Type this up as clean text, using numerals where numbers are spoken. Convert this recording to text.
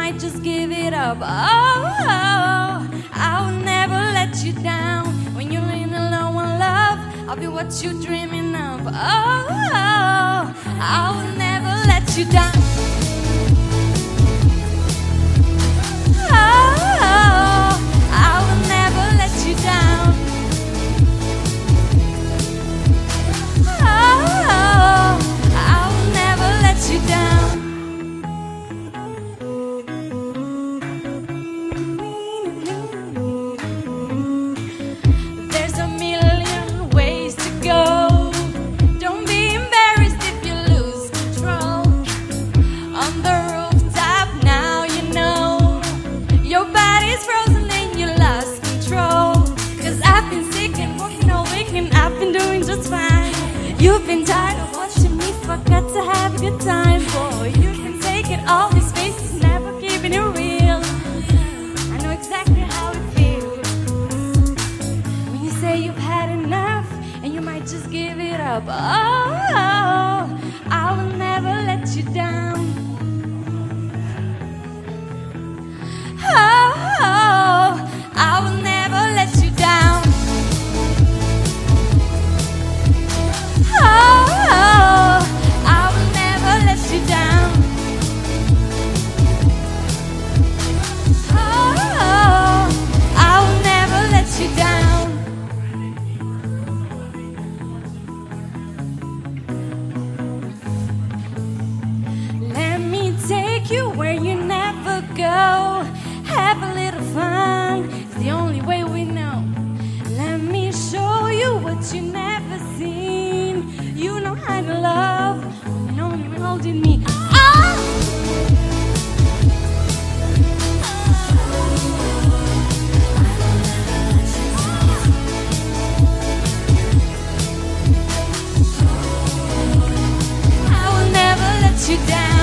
might just give it up. Oh, I will never let you down. When you're in alone on love, I'll be what you're dreaming of. Oh, I will never let you down. Oh, I will never let you down. Oh, I will never let you down. There's a million ways to go. Don't be embarrassed if you lose control. On the rooftop now you know your body's frozen and you lost control. 'Cause I've been sick and working all week and I've been doing just fine. You've been tired of watching me forget to have a good time. Boy, you can take it, all these faces never keeping it real. I know exactly how it feels when you say you've had enough and you might just give it up. Oh, I will never let you down. Oh, I will never let you down. Oh, I will never let you down. Oh, I will never let you down. Let me take you where you never go. Have a little fun, it's the only way we know. Let me show you what you never seen. You know how to love when only when holding me. Oh! I will never let you down.